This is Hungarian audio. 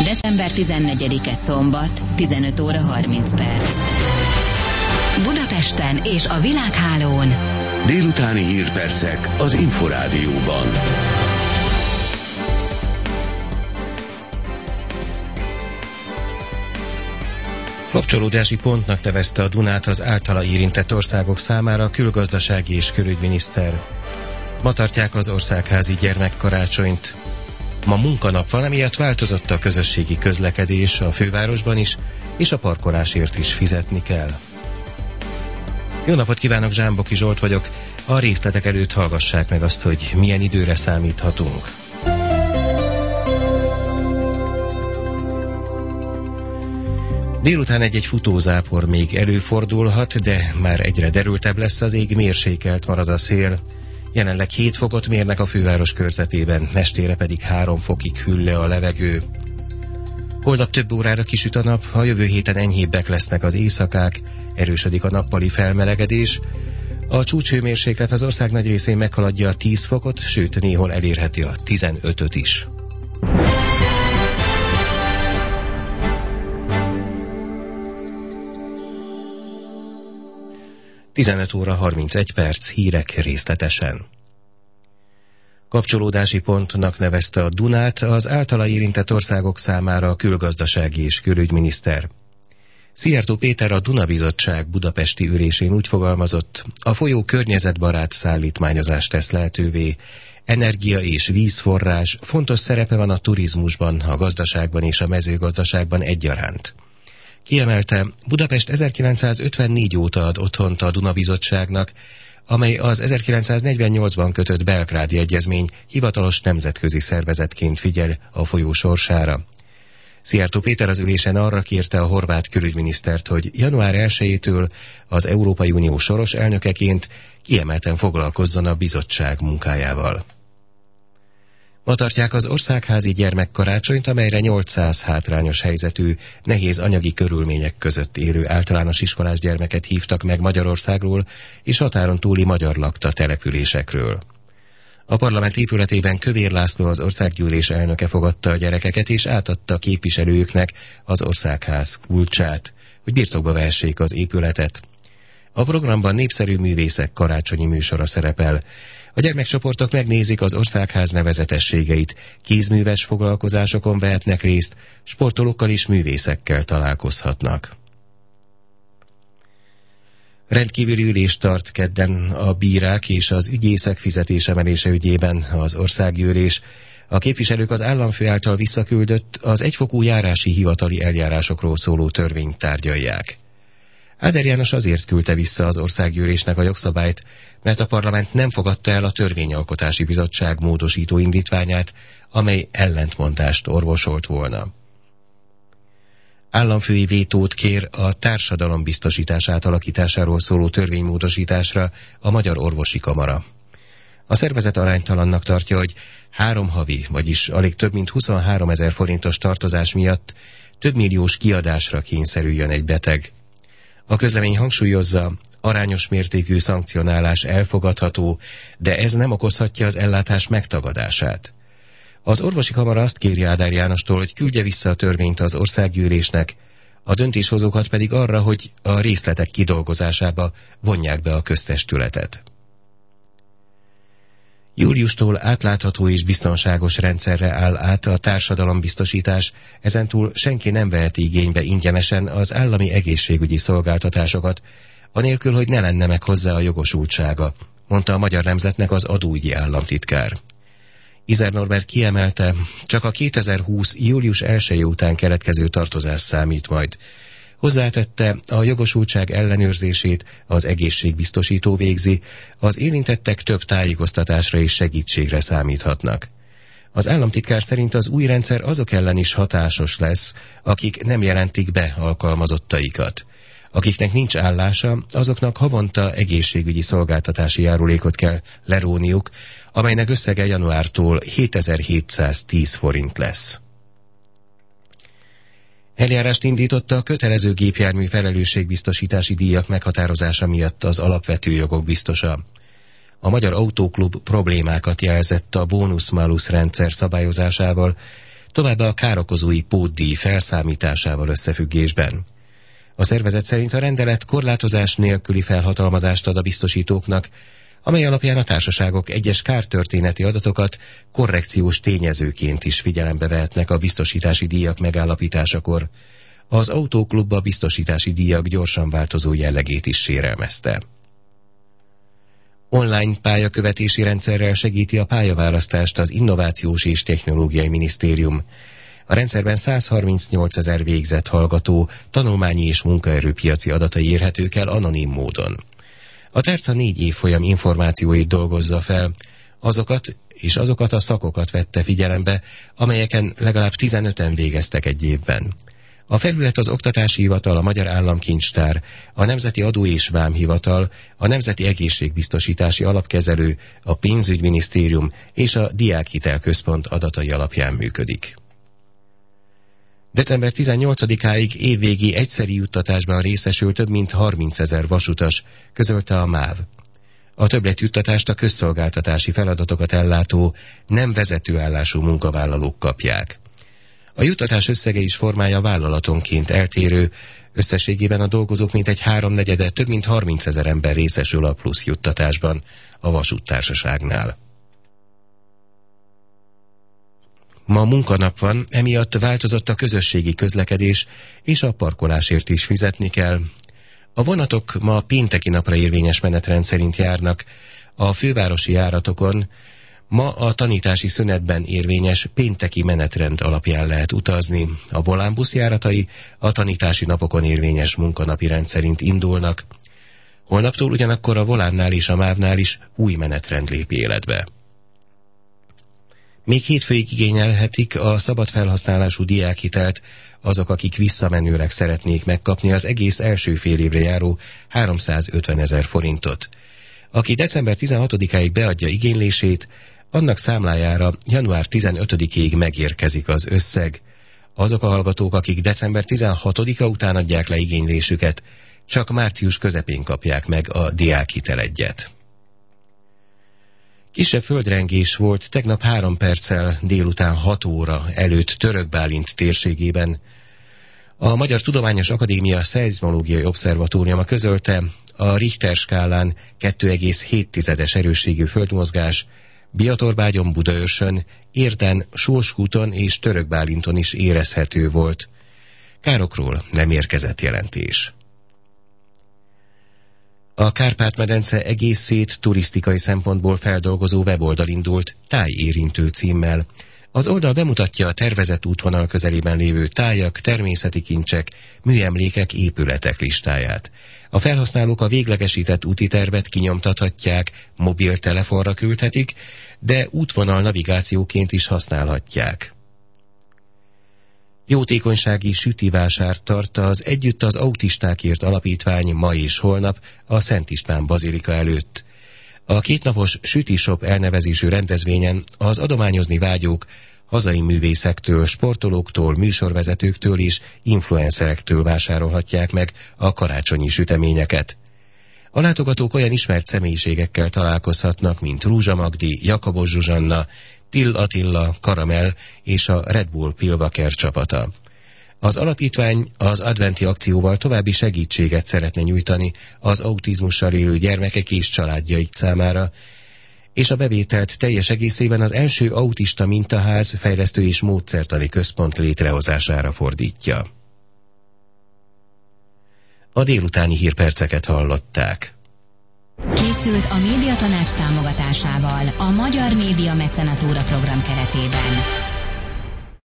December 14-e szombat, 15 óra 30 perc. Budapesten és a világhálón. Délutáni hírpercek az Inforádióban. Kapcsolódási pontnak nevezte a Dunát az általa érintett országok számára a külgazdasági és külügyminiszter. Ma tartják az országházi gyermekkarácsonyt. Ma munkanap van, emiatt változott a közösségi közlekedés a fővárosban is, és a parkolásért is fizetni kell. Jó napot kívánok, Zsámboki Zsolt vagyok. A részletek előtt hallgassák meg azt, hogy milyen időre számíthatunk. Délután egy futózápor még előfordulhat, de már egyre derültebb lesz az ég, mérsékelt marad a szél. Jelenleg 7 fokot mérnek a főváros körzetében, estére pedig 3 fokig hűl le a levegő. Holnap több órára kisüt a nap, a jövő héten enyhébbek lesznek az éjszakák, erősödik a nappali felmelegedés. A csúcshőmérséklet az ország nagy részén meghaladja a 10 fokot, sőt néhol elérheti a 15-öt is. ...15 óra 31 perc, hírek részletesen. Kapcsolódási pontnak nevezte a Dunát az általa érintett országok számára a külgazdasági és külügyminiszter. Szijjártó Péter a Duna Bizottság budapesti ülésén úgy fogalmazott, a folyó környezetbarát szállítmányozást tesz lehetővé, energia és vízforrás, fontos szerepe van a turizmusban, a gazdaságban és a mezőgazdaságban egyaránt. Kiemelte, Budapest 1954 óta ad otthont a Duna Bizottságnak, amely az 1948-ban kötött Belgrádi Egyezmény hivatalos nemzetközi szervezetként figyel a folyó sorsára. Szijjártó Péter az ülésen arra kérte a horvát külügyminisztert, hogy január 1-től az Európai Unió soros elnökeként kiemelten foglalkozzon a bizottság munkájával. Ma tartják az országházi gyermekkarácsonyt, amelyre 800 hátrányos helyzetű, nehéz anyagi körülmények között élő általános iskolás gyermeket hívtak meg Magyarországról és határon túli magyar lakta településekről. A parlament épületében Kövér László, az országgyűlés elnöke fogadta a gyerekeket és átadta képviselőknek az országház kulcsát, hogy birtokba vehessék az épületet. A programban népszerű művészek karácsonyi műsora szerepel. A gyermekcsoportok megnézik az országház nevezetességeit, kézműves foglalkozásokon vehetnek részt, sportolókkal és művészekkel találkozhatnak. Rendkívüli ülést tart kedden a bírák és az ügyészek fizetésemelése ügyében az országgyűlés. A képviselők az államfő által visszaküldött, az egyfokú járási hivatali eljárásokról szóló törvényt tárgyalják. Áder János azért küldte vissza az országgyűlésnek a jogszabályt, mert a parlament nem fogadta el a Törvényalkotási Bizottság módosító indítványát, amely ellentmondást orvosolt volna. Államfői vétót kér a társadalombiztosítás átalakításáról szóló törvénymódosításra a Magyar Orvosi Kamara. A szervezet aránytalannak tartja, hogy 3 havi, vagyis alig több mint 23 000 forintos tartozás miatt több milliós kiadásra kényszerüljön egy beteg. A közlemény hangsúlyozza, arányos mértékű szankcionálás elfogadható, de ez nem okozhatja az ellátás megtagadását. Az orvosi kamara azt kéri Áder Jánostól, hogy küldje vissza a törvényt az országgyűlésnek, a döntéshozókat pedig arra, hogy a részletek kidolgozásába vonják be a köztestületet. Júliustól átlátható és biztonságos rendszerre áll át a társadalombiztosítás, ezentúl senki nem veheti igénybe ingyenesen az állami egészségügyi szolgáltatásokat, anélkül, hogy ne lenne meg hozzá a jogosultsága, mondta a Magyar Nemzetnek az adóügyi államtitkár. Izer Norbert kiemelte, csak a 2020. július 1 után keletkező tartozás számít majd. Hozzátette, a jogosultság ellenőrzését az egészségbiztosító végzi, az érintettek több tájékoztatásra és segítségre számíthatnak. Az államtitkár szerint az új rendszer azok ellen is hatásos lesz, akik nem jelentik be alkalmazottaikat. Akiknek nincs állása, azoknak havonta egészségügyi szolgáltatási járulékot kell leróniuk, amelynek összege januártól 7710 forint lesz. Eljárást indította a kötelező gépjármű felelősségbiztosítási díjak meghatározása miatt az alapvető jogok biztosa. A Magyar Autóklub problémákat jelzett a bónusz-málusz rendszer szabályozásával, továbbá a károkozói pótdíj felszámításával összefüggésben. A szervezet szerint a rendelet korlátozás nélküli felhatalmazást ad a biztosítóknak, amely alapján a társaságok egyes kártörténeti adatokat korrekciós tényezőként is figyelembe vehetnek a biztosítási díjak megállapításakor. Az Autóklub a biztosítási díjak gyorsan változó jellegét is sérelmezte. Online pályakövetési rendszerrel segíti a pályaválasztást az Innovációs és Technológiai Minisztérium. A rendszerben 138 000 végzett hallgató tanulmányi és munkaerőpiaci adatai érhetők el anonim módon. A Terca 4 évfolyam információit dolgozza fel, azokat a szakokat vette figyelembe, amelyeken legalább 15-en végeztek egy évben. A felület az Oktatási Hivatal, a Magyar Államkincstár, a Nemzeti Adó- és Vámhivatal, a Nemzeti Egészségbiztosítási Alapkezelő, a Pénzügyminisztérium és a Diákhitel Központ adatai alapján működik. December 18-áig évvégi egyszeri juttatásban részesül több mint 30 000 vasutas, közölte a MÁV. A többletjuttatást a közszolgáltatási feladatokat ellátó, nem vezetőállású munkavállalók kapják. A juttatás összege és formája vállalatonként eltérő, összességében a dolgozók mintegy 3/4 több mint 30 000 ember részesül a plusz juttatásban a vasúttársaságnál. Ma munkanap van, emiatt változott a közösségi közlekedés, és a parkolásért is fizetni kell. A vonatok ma pénteki napra érvényes menetrend szerint járnak. A fővárosi járatokon ma a tanítási szünetben érvényes pénteki menetrend alapján lehet utazni. A volánbusz járatai a tanítási napokon érvényes munkanapi rend szerint indulnak. Holnaptól ugyanakkor a Volánnál és a MÁV-nál is új menetrend lép életbe. Még hétfőig igényelhetik a szabad felhasználású diákhitelt azok, akik visszamenőleg szeretnék megkapni az egész első fél évre járó 350 000 forintot. Aki december 16-áig beadja igénylését, annak számlájára január 15-ig megérkezik az összeg. Azok a hallgatók, akik december 16-a után adják le igénylésüket, csak március közepén kapják meg a diákhitelegyet. Kisebb földrengés volt tegnap 3 perccel délután 6 óra előtt Török Bálint térségében. A Magyar Tudományos Akadémia Szeizmológiai Obszervatóriuma közölte, a Richter skálán 2,7 erősségű földmozgás Biatorbágyon, Budaörsön, Érden, Sorskúton és Török Bálinton is érezhető volt. Károkról nem érkezett jelentés. A Kárpát-medence egészét turisztikai szempontból feldolgozó weboldal indult Tájérintő címmel. Az oldal bemutatja a tervezett útvonal közelében lévő tájak, természeti kincsek, műemlékek, épületek listáját. A felhasználók a véglegesített úti tervet kinyomtathatják, mobiltelefonra küldhetik, de útvonal navigációként is használhatják. Jótékonysági sütivásárt tart az Együtt az Autistákért Alapítvány ma és holnap a Szent István bazilika előtt. A 2 napos sütishop elnevezésű rendezvényen az adományozni vágyók hazai művészektől, sportolóktól, műsorvezetőktől és influencerektől vásárolhatják meg a karácsonyi süteményeket. A látogatók olyan ismert személyiségekkel találkozhatnak, mint Rúzsa Magdi, Jakabos Zsuzsanna, Till Attila, Karamell és a Red Bull Pilvaker csapata. Az alapítvány az adventi akcióval további segítséget szeretne nyújtani az autizmussal élő gyermekek és családjaik számára, és a bevételt teljes egészében az első autista mintaház, fejlesztő és módszertani központ létrehozására fordítja. A délutáni hírperceket hallották. Készült a Médiatanács támogatásával a Magyar Média Mecenatúra program keretében.